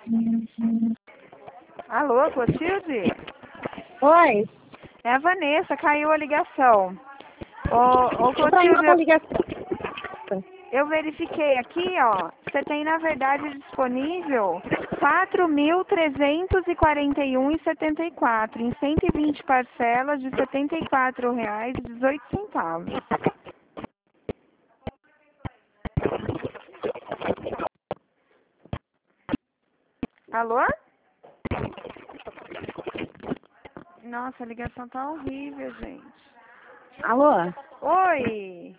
Alô, Clotilde? Oi. É a Vanessa, caiu a ligação. Ô Entra aí na Clotilde, ligação. eu verifiquei aqui, ó. Você tem, na verdade, disponível 4.341,74 em 120 parcelas de R$ 74,18. Alô? Nossa, a ligação tá horrível, gente. Alô? Oi!